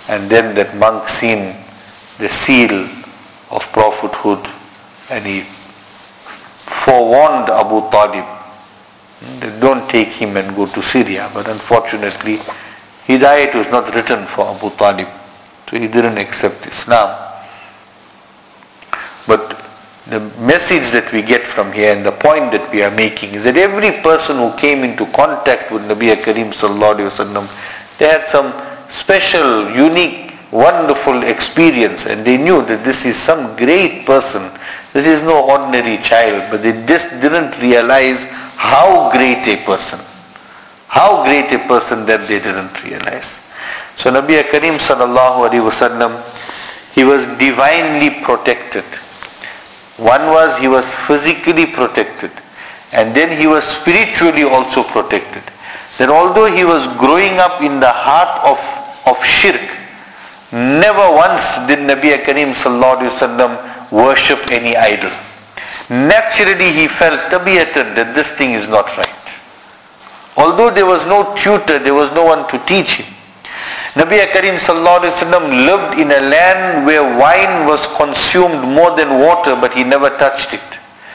And then that monk seen the seal of prophethood, and he forewarned Abu Talib that don't take him and go to Syria. But unfortunately, Hidayat was not written for Abu Talib, so he didn't accept Islam. But the message that we get from here, and the point that we are making, is that every person who came into contact with Nabi Kareem Sallallahu Alaihi Wasallam, they had some special, unique, wonderful experience, and they knew that this is some great person. This is no ordinary child, but they just didn't realize how great a person. How great a person that they didn't realize. So Nabi Kareem Sallallahu Alaihi Wasallam, he was divinely protected. One was he was physically protected, and then he was spiritually also protected. That although he was growing up in the heart of shirk, never once did Nabi Kareem Sallallahu Alaihi Wasallam worship any idol. Naturally he felt tabiyatan that this thing is not right. Although there was no tutor, there was no one to teach him. Nabi Kareem Sallallahu Alaihi Wasallam lived in a land where wine was consumed more than water, but he never touched it.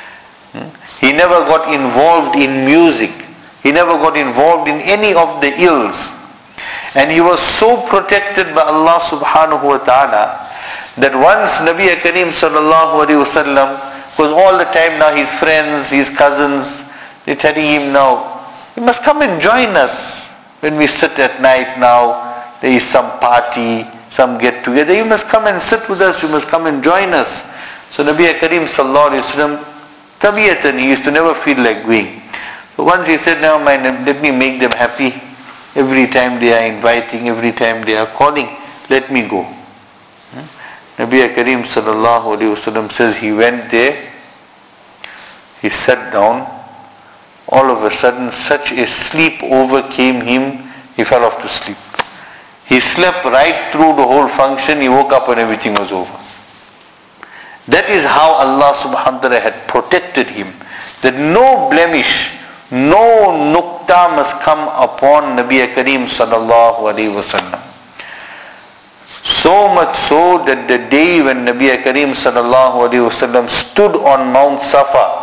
He never got involved in music. He never got involved in any of the ills. And he was so protected by Allah subhanahu wa ta'ala that once Nabi Kareem Sallallahu Alaihi Wasallam, because all the time now his friends, his cousins, they're telling him now, you must come and join us when we sit at night now. There is some party, some get together. You must come and sit with us. You must come and join us. So Nabi Kareem Sallallahu Alaihi Wasallam, tabiyatan, he used to never feel like going. So once he said, never mind, let me make them happy. Every time they are inviting, every time they are calling, let me go. Nabi Kareem Sallallahu Alaihi Wasallam says he went there, he sat down. All of a sudden, such a sleep overcame him, he fell off to sleep. He slept right through the whole function. He woke up and everything was over. That is how Allah subhanahu wa ta'ala had protected him. That no blemish, no nukta must come upon Nabi Kareem Sallallahu Alaihi Wasallam. So much so that the day when Nabi Kareem Sallallahu Alaihi Wasallam stood on Mount Safa,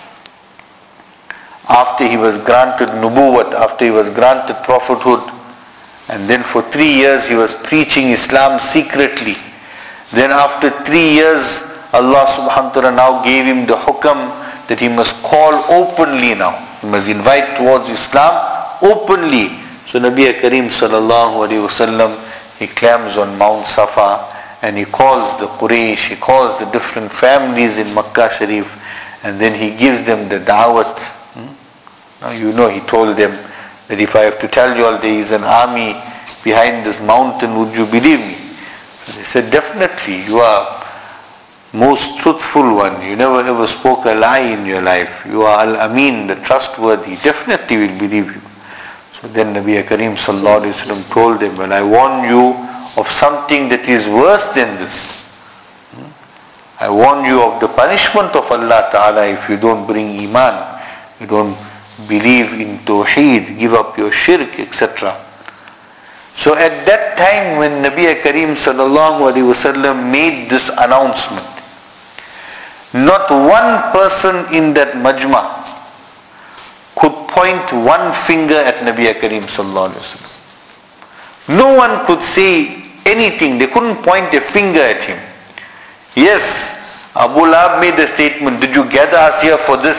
after he was granted nubuwwat, after he was granted prophethood, and then for 3 years he was preaching Islam secretly. Then after 3 years, Allah subhanahu wa ta'ala now gave him the hukam that he must call openly now. He must invite towards Islam openly. So Nabi Kareem Sallallahu Alaihi Wasallam, he climbs on Mount Safa and he calls the Quraysh, he calls the different families in Makkah Sharif, and then he gives them the da'wat. Now you know, he told them that if I have to tell you all there is an army behind this mountain, would you believe me? So they said, definitely, you are most truthful one. You never ever spoke a lie in your life. You are Al-Amin, the trustworthy. Definitely will believe you. So then Nabi Kareem Sallallahu Alaihi Wasallam told them, well, I warn you of something that is worse than this. I warn you of the punishment of Allah Ta'ala if you don't bring Iman, you don't believe in Tawheed, give up your shirk, etc. So at that time when Nabi Kareem Sallallahu Alaihi Wasallam made this announcement, not one person in that majma could point one finger at Nabi Kareem Sallallahu Alaihi Wasallam. No one could say anything. They couldn't point a finger at him. Yes, Abu Lahab made a statement, did you gather us here for this?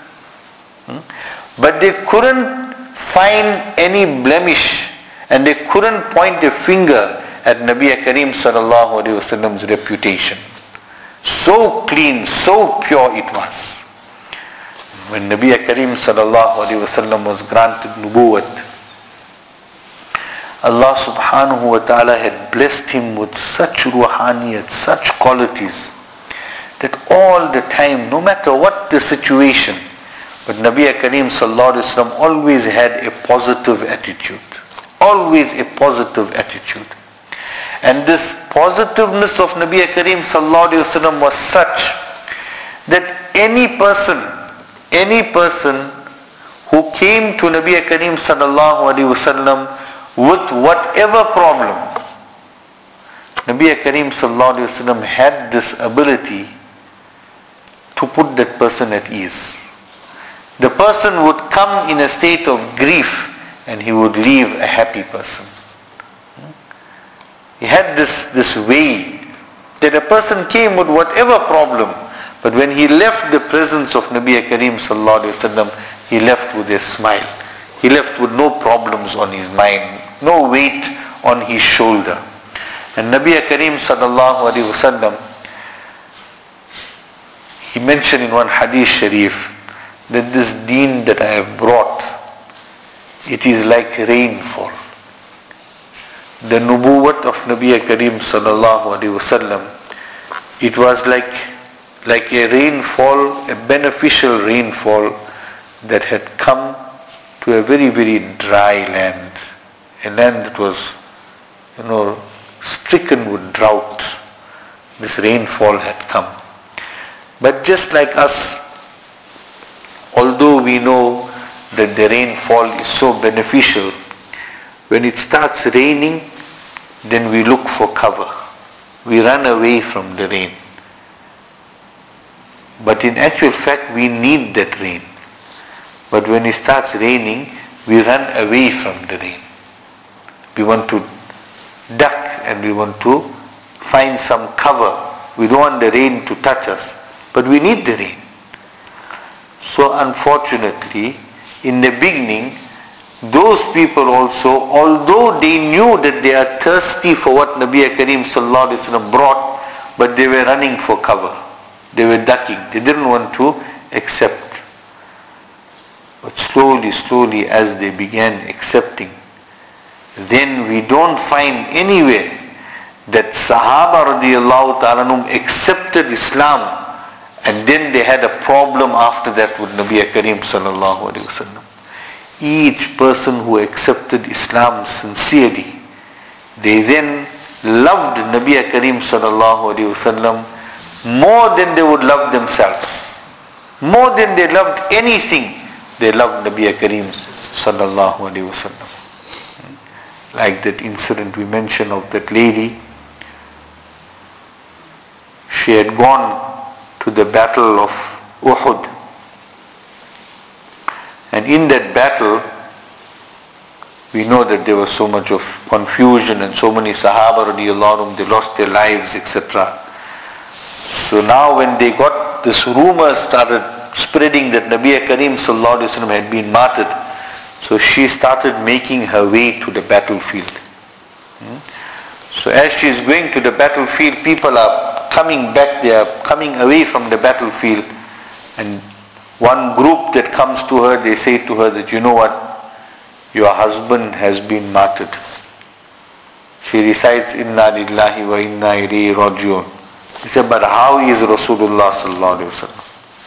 But they couldn't find any blemish, and they couldn't point a finger at Nabi Kareem Sallallahu Alaihi Wasallam's reputation. So clean, so pure it was. When Nabi Kareem Sallallahu Alaihi Wasallam was granted nubuwwat, Allah subhanahu wa ta'ala had blessed him with such ruhaniyat, such qualities, that all the time, no matter what the situation, but Nabi Kareem Sallallahu Alaihi Wasallam always had a positive attitude. Always a positive attitude. And this positiveness of Nabi Kareem Sallallahu Alaihi Wasallam was such that any person who came to Nabi Kareem Sallallahu Alaihi Wasallam with whatever problem, Nabi Kareem sallallahu alaihi wasallam had this ability to put that person at ease. The person would come in a state of grief and he would leave a happy person. He had this way that a person came with whatever problem, but when he left the presence of Nabi Kareem sallallahu alaihi wasallam, he left with a smile. He left with no problems on his mind, no weight on his shoulder. And Nabi Kareem sallallahu alaihi wasallam, he mentioned in one hadith sharif that this deen that I have brought, it is like rainfall. The nubuwwat of Nabi Kareem sallallahu alaihi wasallam, it was like a rainfall, a beneficial rainfall that had come to a very, very dry land, a land that was, stricken with drought. This rainfall had come. But just like us, although we know that the rainfall is so beneficial, when it starts raining, then we look for cover. We run away from the rain. But in actual fact, we need that rain. But when it starts raining, we run away from the rain. We want to duck and we want to find some cover. We don't want the rain to touch us, but we need the rain. So unfortunately, in the beginning, those people also, although they knew that they are thirsty for what Nabi Kareem sallallahu alaihi wasallam brought, but they were running for cover. They were ducking. They didn't want to accept. But slowly, as they began accepting, then we don't find anywhere that Sahaba radiallahu ta'ala accepted Islam and then they had a problem after that with Nabi Kareem sallallahu alaihi wasallam. Each person who accepted Islam sincerely, they then loved Nabi Kareem sallallahu alaihi wasallam more than they would love themselves. More than they loved anything, they loved Nabi Kareem sallallahu alaihi wasallam. Like that incident we mentioned of that lady. She had gone to the battle of Uhud. And in that battle, we know that there was so much of confusion and so many Sahaba radiallahu anhum, they lost their lives, etc. So now when they got this rumor started spreading that Nabi Kareem sallallahu alaihi wasallam had been martyred, so she started making her way to the battlefield. So as she is going to the battlefield, people are coming back, they are coming away from the battlefield, and one group that comes to her, they say to her that, you know what, your husband has been martyred. She recites, Inna lillahi wa inna ilayhi rajiun. He said, but how is Rasulullah sallallahu alaihi wasallam?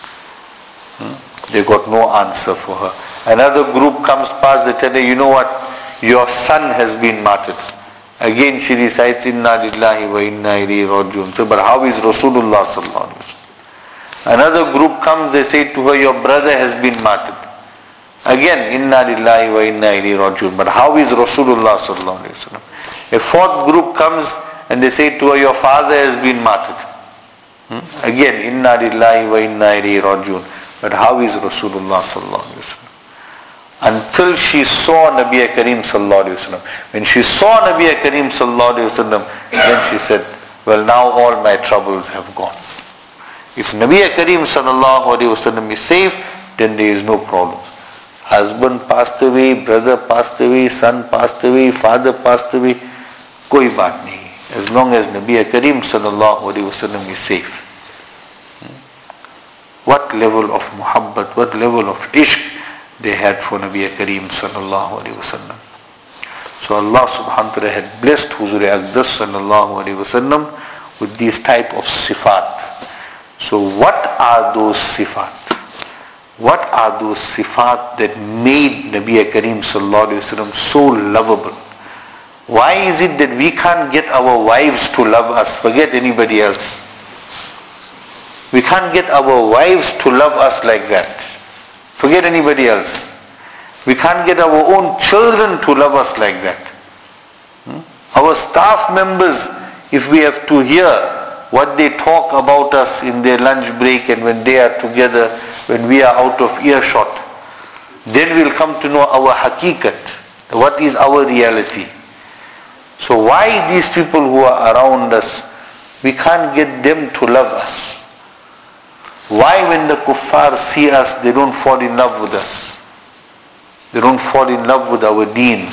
They got no answer for her. Another group comes past, they tell her, you know what, your son has been martyred. Again she recites, Inna lillahi wa inna ilayhi rajiun. So, but how is Rasulullah sallallahu alaihi wasallam? Another group comes, they say to her, your brother has been martyred. Again, Inna lillahi wa inna ilayhi rajiun. But how is Rasulullah sallallahu alaihi wasallam? A fourth group comes and they say to her, your father has been martyred. Again, Inna lillahi wa inna ilayhi rajiun. But how is Rasulullah sallallahu alaihi wasallam? Until she saw Nabi Kareem sallallahu alaihi wasallam. When she saw Nabi Kareem sallallahu alaihi wasallam, then she said, well, now all my troubles have gone. If Nabi Kareem sallallahu alaihi wasallam is safe, then there is no problem. Husband passed away, brother passed away, son passed away, father passed away, koi baat nahi. As long as Nabi Kareem sallallahu alaihi wasallam is safe. What level of muhabbat, what level of ishq they had for Nabi Kareem sallallahu alaihi wasallam. So Allah subhanahu wa ta'ala had blessed Huzur Aqdas sallallahu alaihi wasallam with these type of sifat. So what are those sifat? What are those sifat that made Nabi Kareem sallallahu alaihi wasallam so lovable? Why is it that we can't get our wives to love us? Forget anybody else. We can't get our wives to love us like that. Forget anybody else. We can't get our own children to love us like that. Our staff members, if we have to hear what they talk about us in their lunch break and when they are together, when we are out of earshot, then we'll come to know our haqiqat, what is our reality. So why these people who are around us, we can't get them to love us? Why when the kuffar see us, they don't fall in love with us? They don't fall in love with our deen.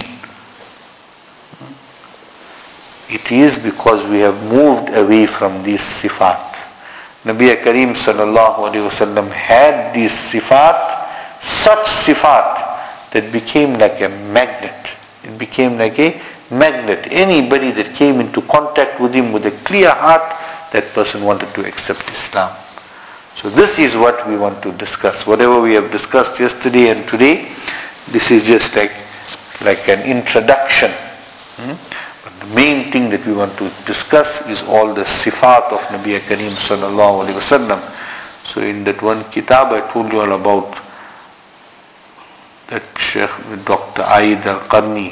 It is because we have moved away from these sifat. Nabi Kareem sallallahu alaihi wasallam had these sifat, such sifat that became like a magnet. It became like a magnet. Anybody that came into contact with him with a clear heart, that person wanted to accept Islam. So this is what we want to discuss. Whatever we have discussed yesterday and today, this is just like an introduction. But the main thing that we want to discuss is all the sifat of Nabi Kareem sallallahu alaihi wasallam. So in that one kitab I told you all about, that Sheikh Dr. Aid al-Qarni,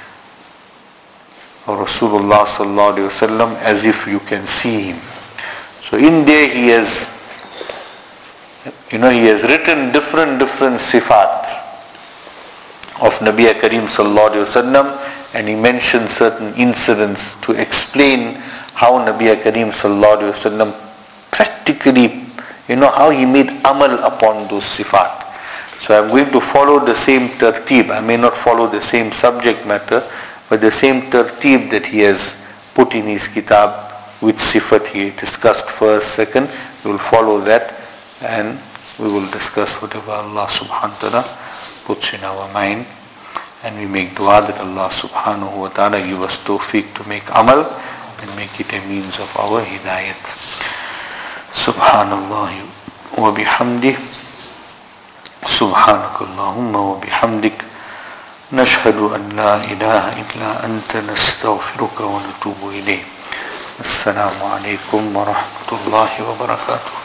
or Rasulullah sallallahu alaihi wasallam as if you can see him. So in there he has written different sifat of Nabi Kareem sallallahu alaihi wasallam, and he mentioned certain incidents to explain how Nabi Kareem sallallahu alaihi wasallam practically, how he made amal upon those sifat. So I'm going to follow the same tertib. I may not follow the same subject matter, but the same tertib that he has put in his kitab, which sifat he discussed first, second, we will follow that, and we will discuss whatever Allah subhanahu wa ta'ala puts in our mind. And we make dua that Allah subhanahu wa ta'ala give us tawfiq to make amal and make it a means of our hidayat. Subhanallah wa bihamdih. Subhanakallahumma wa bihamdik. Nashhadu an la ilaha illa anta nastaghfiruka wa natubu ilayk. Assalamu alaikum wa rahmatullahi wa barakatuh.